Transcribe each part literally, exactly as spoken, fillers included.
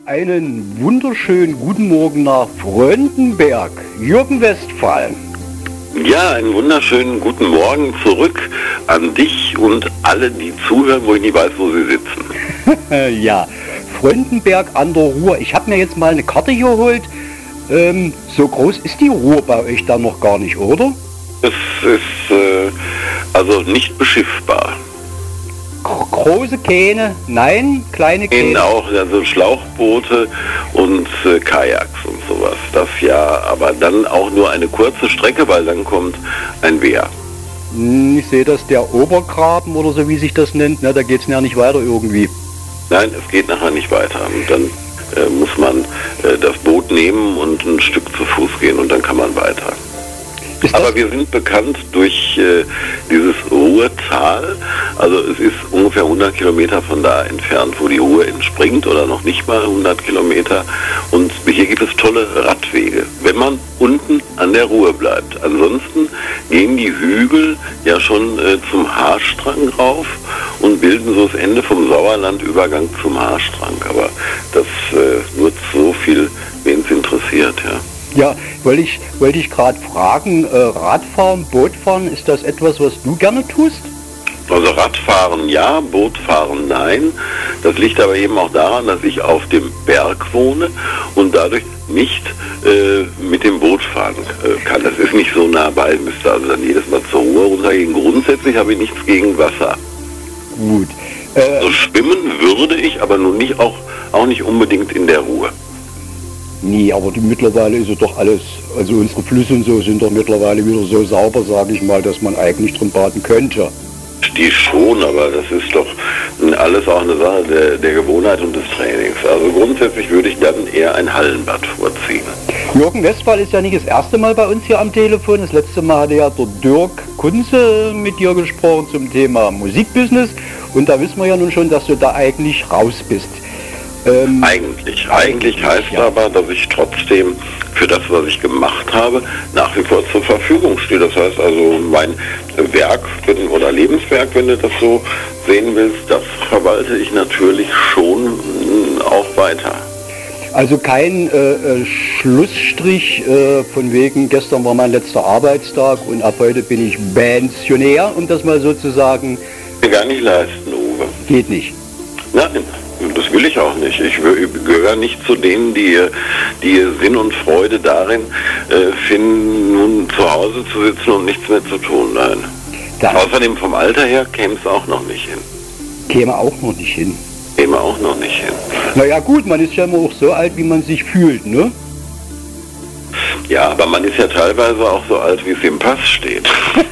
Einen wunderschönen guten Morgen nach Fröndenberg, Jürgen Westphal. Ja, einen wunderschönen guten Morgen zurück an dich und alle, die zuhören, wo ich nicht weiß, wo sie sitzen. Ja, Fröndenberg an der Ruhr. Ich habe mir jetzt mal eine Karte geholt. Ähm, so groß ist die Ruhr bei euch da noch gar nicht, oder? Es ist äh, also nicht beschiffbar. Große Kähne, nein, kleine Kähne. Auch also Schlauchboote und äh, Kajaks und sowas. Das ja, aber dann auch nur eine kurze Strecke, weil dann kommt ein Wehr. Ich sehe das, der Obergraben oder so wie sich das nennt, ne, da geht es ja nicht weiter irgendwie. Nein, es geht nachher nicht weiter. Und dann äh, muss man äh, das Boot nehmen und ein Stück zu Fuß gehen und dann kann man weiter. Aber wir sind bekannt durch äh, dieses Ruhrtal, also es ist ungefähr hundert Kilometer von da entfernt, wo die Ruhr entspringt oder noch nicht mal hundert Kilometer und hier gibt es tolle Radwege, wenn man unten an der Ruhr bleibt. Ansonsten gehen die Hügel ja schon äh, zum Haarstrang rauf und bilden so das Ende vom Sauerlandübergang zum Haarstrang, aber das äh, nur so viel, wen es interessiert, ja. Ja, wollte ich, wollte ich gerade fragen, äh, Radfahren, Bootfahren, ist das etwas, was du gerne tust? Also Radfahren ja, Bootfahren nein. Das liegt aber eben auch daran, dass ich auf dem Berg wohne und dadurch nicht äh, mit dem Boot fahren äh, kann. Das ist nicht so nah bei, müsste also dann jedes Mal zur Ruhr runtergehen. Grundsätzlich habe ich nichts gegen Wasser. Gut. Äh, also schwimmen würde ich, aber nun nicht auch, auch nicht unbedingt in der Ruhr. Nee, aber die, mittlerweile ist es doch alles, also unsere Flüsse und so sind doch mittlerweile wieder so sauber, sage ich mal, dass man eigentlich drin baden könnte. Die schon, aber das ist doch alles auch eine Sache der, der Gewohnheit und des Trainings. Also grundsätzlich würde ich dann eher ein Hallenbad vorziehen. Jürgen Westphal ist ja nicht das erste Mal bei uns hier am Telefon. Das letzte Mal hatte ja der Dirk Kunze mit dir gesprochen zum Thema Musikbusiness. Und da wissen wir ja nun schon, dass du da eigentlich raus bist. Ähm, eigentlich. Eigentlich heißt ja. aber, dass ich trotzdem für das, was ich gemacht habe, nach wie vor zur Verfügung stehe. Das heißt also, mein Werk wenn, oder Lebenswerk, wenn du das so sehen willst, das verwalte ich natürlich schon auch weiter. Also kein äh, Schlussstrich äh, von wegen, gestern war mein letzter Arbeitstag und ab heute bin ich Pensionär, um das mal so zu sagen. Gar nicht leisten, Uwe. Geht nicht. Nein. Das will ich auch nicht. Ich gehöre nicht zu denen, die, die Sinn und Freude darin äh, finden, nun zu Hause zu sitzen und nichts mehr zu tun. Nein. Dann außerdem vom Alter her käme es auch noch nicht hin. Käme auch noch nicht hin. Käme auch noch nicht hin. Naja gut, man ist ja immer auch so alt, wie man sich fühlt, ne? Ja, aber man ist ja teilweise auch so alt, wie es im Pass steht.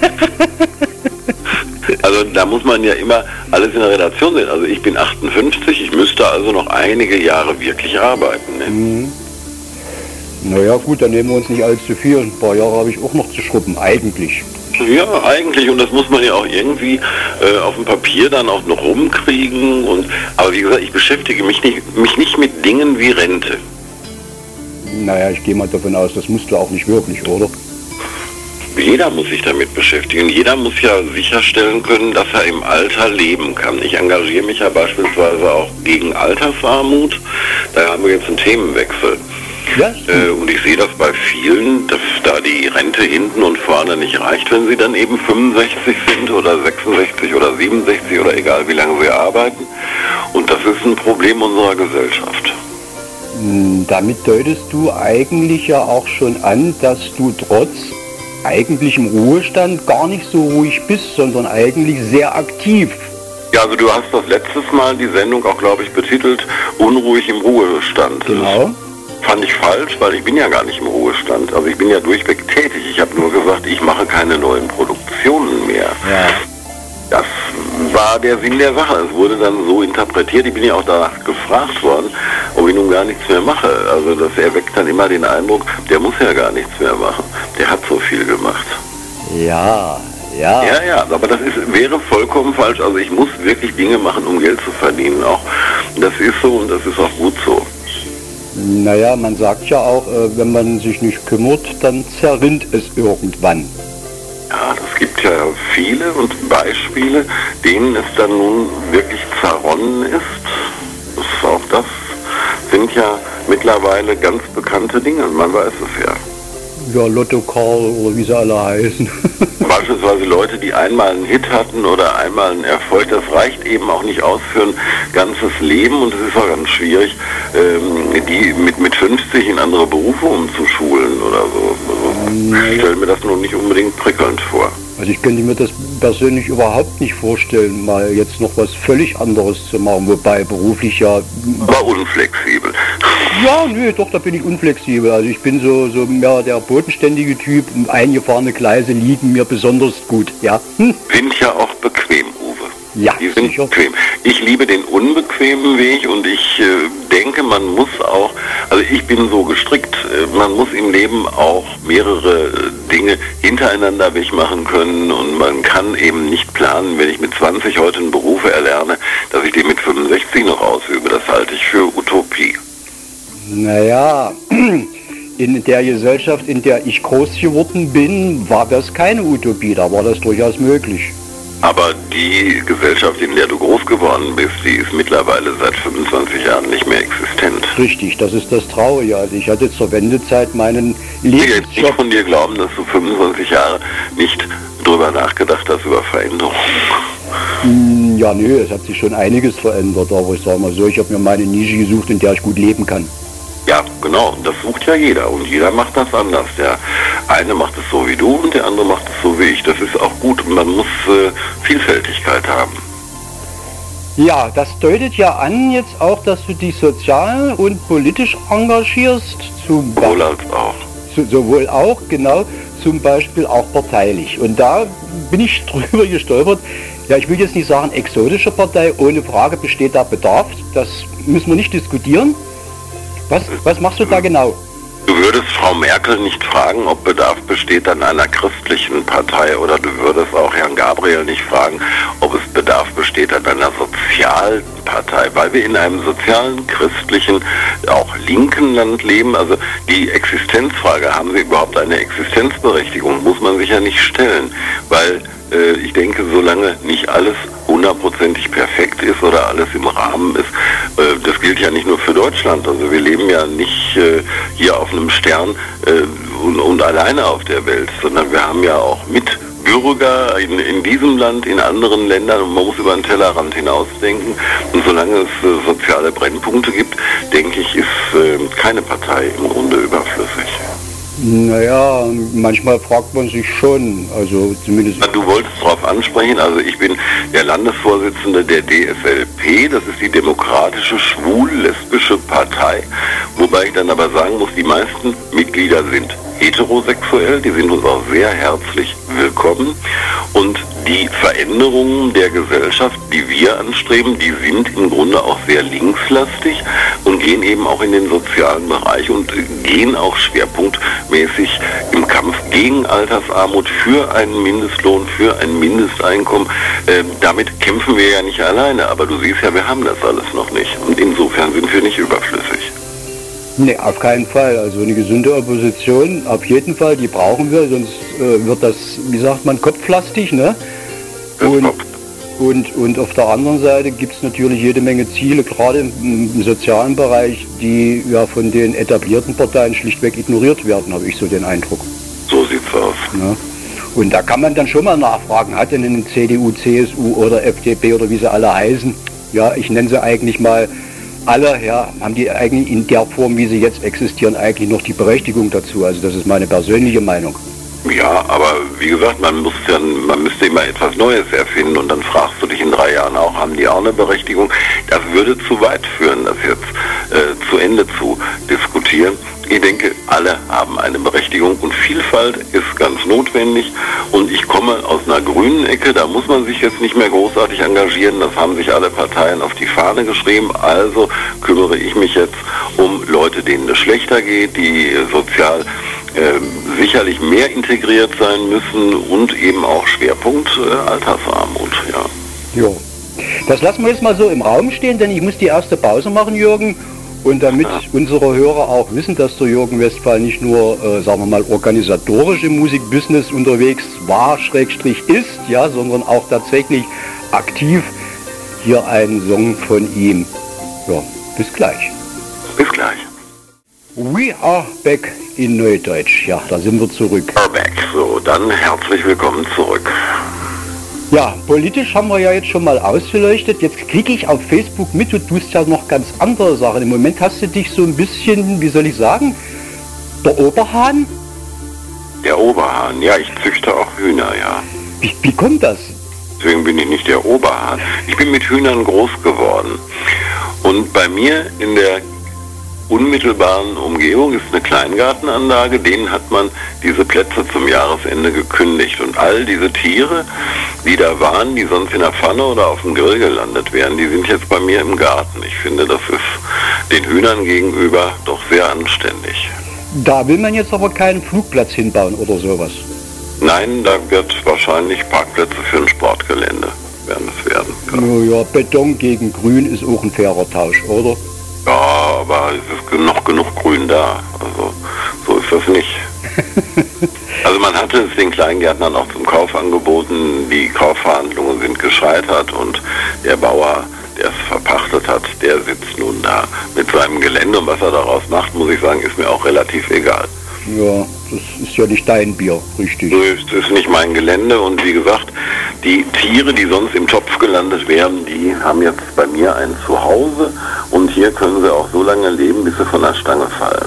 Also da muss man ja immer alles in der Relation sehen. Also ich bin achtundfünfzig, ich müsste also noch einige Jahre wirklich arbeiten. Ne? Mhm. Naja gut, dann nehmen wir uns nicht allzu viel. Ein paar Jahre habe ich auch noch zu schrubben, eigentlich. Ja, eigentlich. Und das muss man ja auch irgendwie äh, auf dem Papier dann auch noch rumkriegen. Und, aber wie gesagt, ich beschäftige mich nicht, mich nicht mit Dingen wie Rente. Naja, ich gehe mal davon aus, das musst du auch nicht wirklich, oder? Jeder muss sich damit beschäftigen. Jeder muss ja sicherstellen können, dass er im Alter leben kann. Ich engagiere mich ja beispielsweise auch gegen Altersarmut. Da haben wir jetzt einen Themenwechsel. Ja, äh, und ich sehe das bei vielen, dass da die Rente hinten und vorne nicht reicht, wenn sie dann eben fünfundsechzig sind oder sechsundsechzig oder siebenundsechzig oder egal wie lange sie arbeiten. Und das ist ein Problem unserer Gesellschaft. Damit deutest du eigentlich ja auch schon an, dass du trotz eigentlich im Ruhestand gar nicht so ruhig bist, sondern eigentlich sehr aktiv. Ja, also du hast das letztes Mal die Sendung auch, glaube ich, betitelt, unruhig im Ruhestand. Genau. Das fand ich falsch, weil ich bin ja gar nicht im Ruhestand. Also ich bin ja durchweg tätig. Ich habe nur gesagt, ich mache keine neuen Produktionen mehr. Ja. Das war der Sinn der Sache. Es wurde dann so interpretiert. Ich bin ja auch danach gefragt worden, ob ich nun gar nichts mehr mache. Also das erweckt dann immer den Eindruck, der muss ja gar nichts mehr machen. Der hat so viel gemacht. Ja, ja. Ja, ja, aber das ist, wäre vollkommen falsch. Also ich muss wirklich Dinge machen, um Geld zu verdienen. Auch das ist so und das ist auch gut so. Naja, man sagt ja auch, wenn man sich nicht kümmert, dann zerrinnt es irgendwann. Ja, es gibt ja viele und Beispiele, denen es dann nun wirklich zerronnen ist. Das ist auch das sind ja mittlerweile ganz bekannte Dinge, man weiß es ja. Ja, Lotto Karl oder wie sie alle heißen. Beispielsweise Leute, die einmal einen Hit hatten oder einmal einen Erfolg, das reicht eben auch nicht aus für ein ganzes Leben und es ist auch ganz schwierig, ähm, die mit, mit fünfzig in andere Berufe umzuschulen oder so. Also, ich stelle mir das nun nicht unbedingt prickelnd vor. Also ich könnte mir das persönlich überhaupt nicht vorstellen, mal jetzt noch was völlig anderes zu machen, wobei beruflich ja... Aber unflexibel. Ja, nö, doch, da bin ich unflexibel. Also ich bin so, so mehr der bodenständige Typ und eingefahrene Gleise liegen mir besonders gut, ja. Hm? Sind ja auch bequem, Uwe. Ja, die sind sicher. bequem. Ich liebe den unbequemen Weg und ich äh, denke, man muss auch, also ich bin so gestrickt, äh, man muss im Leben auch mehrere äh, Dinge hintereinander wegmachen können und man kann eben nicht planen, wenn ich mit zwanzig heute einen Beruf erlerne, dass ich den mit fünfundsechzig noch ausübe. Das halte ich für Utopie. Naja, in der Gesellschaft, in der ich groß geworden bin, war das keine Utopie, da war das durchaus möglich. Aber die Gesellschaft, in der du groß geworden bist, die ist mittlerweile seit fünfundzwanzig Jahren nicht mehr existent. Richtig, das ist das Traurige. Also ich hatte zur Wendezeit meinen Lebensjob... Ich will jetzt nicht von dir glauben, dass du fünfundzwanzig Jahre nicht drüber nachgedacht hast über Veränderungen. Ja, nö, es hat sich schon einiges verändert, aber ich sage mal so, ich habe mir meine Nische gesucht, in der ich gut leben kann. Ja, genau, das sucht ja jeder und jeder macht das anders. Der eine macht es so wie du und der andere macht es so wie ich. Das ist auch gut und man muss äh, Vielfältigkeit haben. Ja, das deutet ja an jetzt auch, dass du dich sozial und politisch engagierst. Zum Sowohl als auch. Zu, sowohl auch, genau, zum Beispiel auch parteilich. Und da bin ich drüber gestolpert. Ja, ich will jetzt nicht sagen exotische Partei, ohne Frage besteht da Bedarf. Das müssen wir nicht diskutieren. Was, was machst du da genau? Du würdest Frau Merkel nicht fragen, ob Bedarf besteht an einer christlichen Partei, oder du würdest auch Herrn Gabriel nicht fragen, ob es Bedarf besteht an einer sozialen Partei, weil wir in einem sozialen, christlichen, auch linken Land leben. Also die Existenzfrage, haben sie überhaupt eine Existenzberechtigung, muss man sich ja nicht stellen, weil äh, ich denke, solange nicht alles hundertprozentig perfekt ist oder alles im Rahmen ist, äh, das gilt ja nicht nur für Deutschland, also wir leben ja nicht äh, hier auf einem Stern äh, und, und alleine auf der Welt, sondern wir haben ja auch Mitbürger in, in diesem Land, in anderen Ländern und man muss über den Tellerrand hinausdenken und solange es äh, soziale Brennpunkte gibt, denke ich, ist äh, keine Partei im Grunde überflüssig. Naja, manchmal fragt man sich schon, also zumindest... Du wolltest darauf ansprechen, also ich bin der Landesvorsitzende der D F L P, das ist die Demokratische Schwul-Lesbische Partei, wobei ich dann aber sagen muss, die meisten Mitglieder sind heterosexuell, die sind uns auch sehr herzlich willkommen und die Veränderungen der Gesellschaft, die wir anstreben, die sind im Grunde auch sehr linkslastig und gehen eben auch in den sozialen Bereich und gehen auch schwerpunktmäßig im Kampf gegen Altersarmut, für einen Mindestlohn, für ein Mindesteinkommen. Äh, damit kämpfen wir ja nicht alleine, aber du siehst ja, wir haben das alles noch nicht und insofern sind wir nicht überflüssig. Nee, auf keinen Fall. Also eine gesunde Opposition, auf jeden Fall, die brauchen wir, sonst äh, wird das, wie sagt man, kopflastig, ne? Und, und, und auf der anderen Seite gibt es natürlich jede Menge Ziele, gerade im, im sozialen Bereich, die ja von den etablierten Parteien schlichtweg ignoriert werden, habe ich so den Eindruck. So sieht's aus. Ne? Und da kann man dann schon mal nachfragen, hat denn eine C D U, C S U oder F D P oder wie sie alle heißen, ja, ich nenne sie eigentlich mal alle, ja, haben die eigentlich in der Form, wie sie jetzt existieren, eigentlich noch die Berechtigung dazu. Also das ist meine persönliche Meinung. Ja, aber wie gesagt, man muss ja, man müsste immer etwas Neues erfinden und dann fragst du dich in drei Jahren auch, haben die auch eine Berechtigung? Das würde zu weit führen, das jetzt äh, zu Ende zu diskutieren. Ich denke, alle haben eine Berechtigung und Vielfalt ist ganz notwendig und ich komme aus einer grünen Ecke, da muss man sich jetzt nicht mehr großartig engagieren, das haben sich alle Parteien auf die Fahne geschrieben, also kümmere ich mich jetzt um Leute, denen es schlechter geht, die sozial äh, sicherlich mehr integriert sein müssen und eben auch Schwerpunkt äh, Altersarmut, ja. Jo. Das lassen wir jetzt mal so im Raum stehen, denn ich muss die erste Pause machen, Jürgen. Und damit ja. unsere Hörer auch wissen, dass der Jürgen Westphal nicht nur, äh, sagen wir mal, organisatorisch im Musikbusiness unterwegs war, Schrägstrich ist, ja, sondern auch tatsächlich aktiv, hier ein Song von ihm. Ja, bis gleich. Bis gleich. We are back in Neudeutsch. Ja, da sind wir zurück. We are back. So, dann herzlich willkommen zurück. Ja, politisch haben wir ja jetzt schon mal ausgeleuchtet. Jetzt kriege ich auf Facebook mit, du tust ja noch ganz andere Sachen. Im Moment hast du dich so ein bisschen, wie soll ich sagen, der Oberhahn? Der Oberhahn, ja, ich züchte auch Hühner, ja. Wie, wie kommt das? Deswegen bin ich nicht der Oberhahn. Ich bin mit Hühnern groß geworden. Und bei mir in der unmittelbaren Umgebung ist eine Kleingartenanlage, denen hat man diese Plätze zum Jahresende gekündigt. Und all diese Tiere, die da waren, die sonst in der Pfanne oder auf dem Grill gelandet wären, die sind jetzt bei mir im Garten. Ich finde, das ist den Hühnern gegenüber doch sehr anständig. Da will man jetzt aber keinen Flugplatz hinbauen oder sowas. Nein, da wird wahrscheinlich Parkplätze für ein Sportgelände werden es werden. Ja. Ja, Beton gegen Grün ist auch ein fairer Tausch, oder? Ja, aber es ist noch genug Grün da. Also so ist das nicht. Also man hatte es den Kleingärtnern auch zum Kauf angeboten. Die Kaufverhandlungen sind gescheitert und der Bauer, der es verpachtet hat, der sitzt nun da mit seinem Gelände. Und was er daraus macht, muss ich sagen, ist mir auch relativ egal. Ja, das ist ja nicht dein Bier, richtig. Das ist nicht mein Gelände und wie gesagt, die Tiere, die sonst im Topf gelandet wären, die haben jetzt bei mir ein Zuhause und hier können sie auch so lange leben, bis sie von der Stange fallen.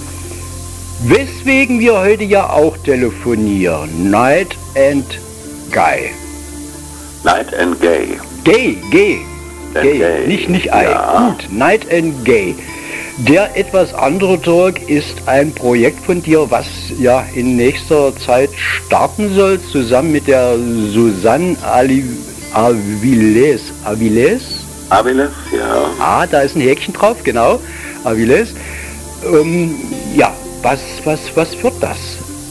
Weswegen wir heute ja auch telefonieren, Night and Guy. Night and Gay. Gay, gay, gay, gay. nicht, nicht Ei. Ja. Gut, Night and Gay. Der etwas andere Talk ist ein Projekt von dir, was ja in nächster Zeit starten soll, zusammen mit der Susanne Ali Aviles. Aviles? Aviles, ja. Ah, da ist ein Häkchen drauf, genau. Aviles. Ähm, ja, was, was, was wird das?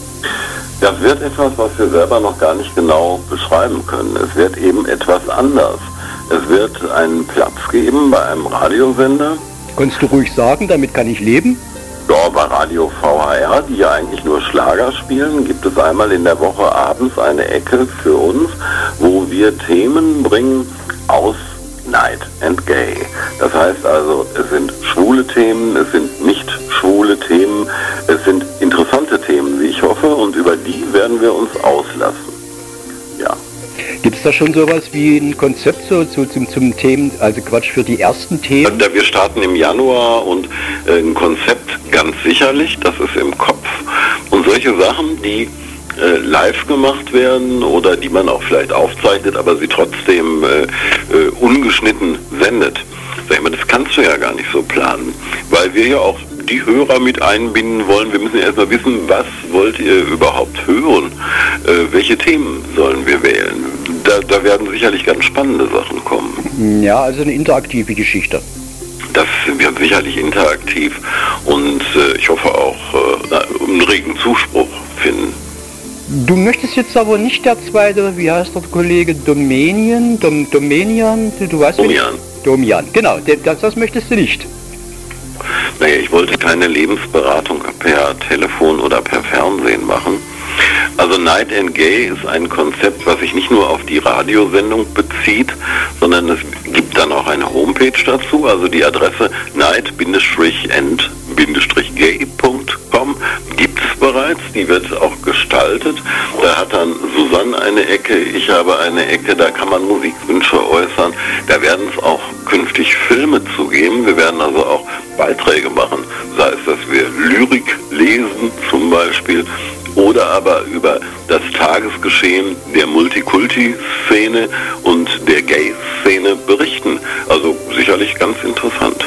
Das wird etwas, was wir selber noch gar nicht genau beschreiben können. Es wird eben etwas anders. Es wird einen Platz geben bei einem Radiosender. Kannst du ruhig sagen, damit kann ich leben? Ja, bei Radio V H R, die ja eigentlich nur Schlager spielen, gibt es einmal in der Woche abends eine Ecke für uns, wo wir Themen bringen aus Night and Gay. Das heißt also, es sind schwule Themen, es sind nicht schwule Themen, es sind interessante Themen, wie ich hoffe, und über die werden wir uns auslassen. Ja. Gibt es da schon sowas wie ein Konzept so, so zum, zum Themen, also Quatsch, für die ersten Themen? Wir starten im Januar und äh, ein Konzept ganz sicherlich, das ist im Kopf. Und solche Sachen, die äh, live gemacht werden oder die man auch vielleicht aufzeichnet, aber sie trotzdem äh, äh, ungeschnitten sendet. Sag ich mal, das kannst du ja gar nicht so planen, weil wir ja auch die Hörer mit einbinden wollen. Wir müssen erstmal wissen, was wollt ihr überhaupt hören? Äh, welche Themen sollen wir wählen? Da, da werden sicherlich ganz spannende Sachen kommen. Ja, also eine interaktive Geschichte. Das wird sicherlich interaktiv und äh, ich hoffe auch äh, einen regen Zuspruch finden. Du möchtest jetzt aber nicht der zweite, wie heißt der Kollege, Domenian, Dom, Domenian, du, du weißt Domian. Domian, genau, das, das möchtest du nicht. Naja, ich wollte keine Lebensberatung per Telefon oder per Fernsehen machen. Also Night and Gay ist ein Konzept, was sich nicht nur auf die Radiosendung bezieht, sondern es gibt dann auch eine Homepage dazu, also die Adresse night and gay punkt com gibt es bereits, die wird auch gestaltet. Da hat dann Susanne eine Ecke, ich habe eine Ecke, da kann man Musikwünsche äußern. Da werden es auch künftig Filme zu geben. Wir werden also auch Beiträge machen, sei es, dass wir Lyrik lesen zum Beispiel, oder aber über das Tagesgeschehen der Multikulti-Szene und der Gay-Szene berichten. Also sicherlich ganz interessant.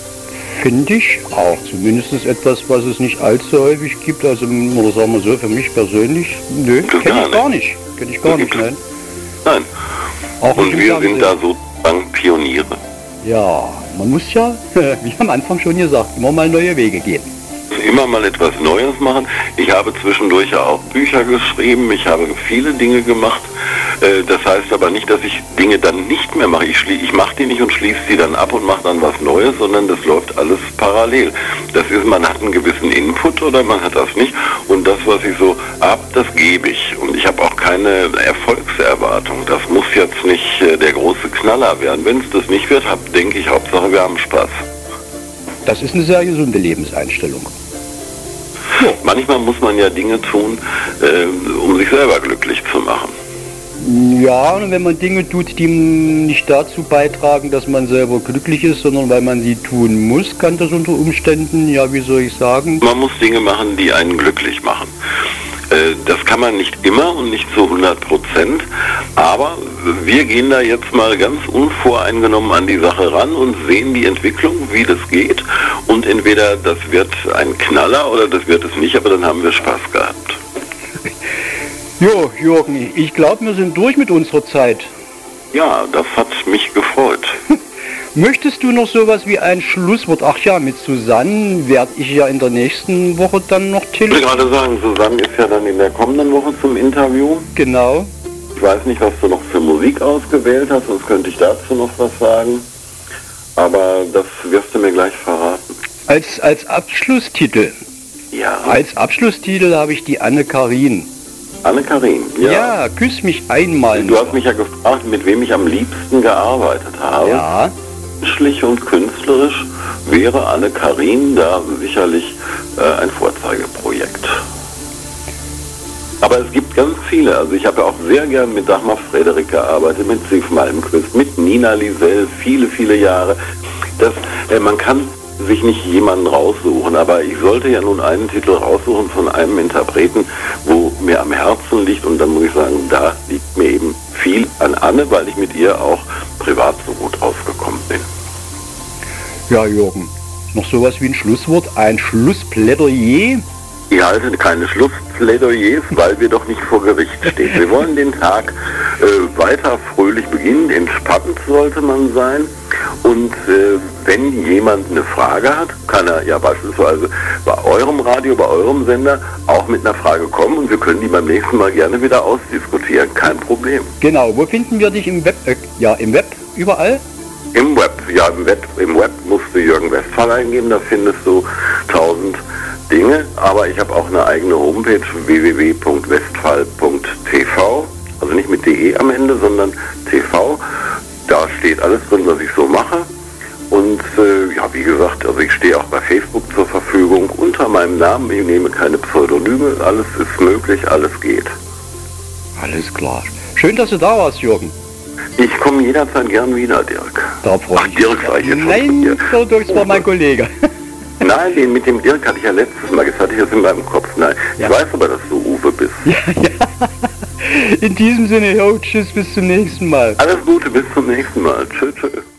Finde ich auch. Zumindest etwas, was es nicht allzu häufig gibt. Also, oder sagen wir so, für mich persönlich, nö, kenne ich gar nicht. Kenne ich gar nicht, nein. Nein. Auch und wir sind da sozusagen Pioniere. Ja, man muss ja, wie am Anfang schon gesagt, immer mal neue Wege gehen. Immer mal etwas Neues machen. Ich habe zwischendurch ja auch Bücher geschrieben, ich habe viele Dinge gemacht. Das heißt aber nicht, dass ich Dinge dann nicht mehr mache. Ich, ich mache die nicht und schließe die dann ab und mache dann was Neues, sondern das läuft alles parallel. Das ist, man hat einen gewissen Input oder man hat das nicht. Und das, was ich so ab, das gebe ich. Und ich habe auch keine Erfolgserwartung. Das muss jetzt nicht der große Knaller werden. Wenn es das nicht wird, hab, denke ich, Hauptsache wir haben Spaß. Das ist eine sehr gesunde Lebenseinstellung. Ja. Manchmal muss man ja Dinge tun, äh, um sich selber glücklich zu machen. Ja, und wenn man Dinge tut, die nicht dazu beitragen, dass man selber glücklich ist, sondern weil man sie tun muss, kann das unter Umständen, ja, wie soll ich sagen? Man muss Dinge machen, die einen glücklich machen. Das kann man nicht immer und nicht zu hundert Prozent, aber wir gehen da jetzt mal ganz unvoreingenommen an die Sache ran und sehen die Entwicklung, wie das geht, und entweder das wird ein Knaller oder das wird es nicht, aber dann haben wir Spaß gehabt. Jo, Jürgen, ich glaube, wir sind durch mit unserer Zeit. Ja, das hat mich gefreut. Möchtest du noch sowas wie ein Schlusswort? Ach ja, mit Susanne werde ich ja in der nächsten Woche dann noch telefonieren. Ich wollte gerade sagen, Susanne ist ja dann in der kommenden Woche zum Interview. Genau. Ich weiß nicht, was du noch für Musik ausgewählt hast, sonst könnte ich dazu noch was sagen. Aber das wirst du mir gleich verraten. Als, als Abschlusstitel? Ja. Als Abschlusstitel habe ich die Anne-Karin. Anne-Karin, ja. Ja, küss mich einmal. Du hast mich ja gefragt, mit wem ich am liebsten gearbeitet habe. Ja. Menschlich und künstlerisch wäre Anne-Karin da sicherlich äh, ein Vorzeigeprojekt. Aber es gibt ganz viele. Also ich habe ja auch sehr gern mit Dagmar Frederik gearbeitet, mit Siv Malmquist, mit Nina Lisel, viele, viele Jahre. Das, äh, man kann sich nicht jemanden raussuchen, aber ich sollte ja nun einen Titel raussuchen von einem Interpreten, wo mir am Herzen liegt, und dann muss ich sagen, da liegt mir eben viel an Anne, weil ich mit ihr auch privat so gut ausgekommen bin. Ja, Jürgen, noch sowas wie ein Schlusswort, ein Schlussplädoyer? Ich halte keine Schlussplädoyers, weil wir doch nicht vor Gericht stehen. Wir wollen den Tag äh, weiter fröhlich beginnen, entspannt sollte man sein. Und äh, wenn jemand eine Frage hat, kann er ja beispielsweise bei eurem Radio, bei eurem Sender auch mit einer Frage kommen, und wir können die beim nächsten Mal gerne wieder ausdiskutieren. Kein Problem. Genau, wo finden wir dich im Web? Äh, ja, im Web, überall? Im Web, ja, im Web, im Web musst du Jürgen Westphal eingeben, da findest du tausend Dinge, aber ich habe auch eine eigene Homepage, w w w punkt westphal punkt t v, also nicht mit de am Ende, sondern tv. Da steht alles drin, was ich so mache. Und äh, ja, wie gesagt, also ich stehe auch bei Facebook zur Verfügung unter meinem Namen. Ich nehme keine Pseudonyme. Alles ist möglich, alles geht. Alles klar. Schön, dass du da warst, Jürgen. Ich komme jederzeit gern wieder, Dirk. Da freue Ach, ich Dirk sag ich jetzt schon. Nein, der Dirk war mein Kollege. Nein, den mit dem Dirk hatte ich ja letztes Mal, das hatte ich jetzt in meinem Kopf. Nein, ja. Ich weiß aber, dass du Uwe bist. Ja, ja. In diesem Sinne, jo, tschüss, bis zum nächsten Mal. Alles Gute, bis zum nächsten Mal. Tschüss, tschüss.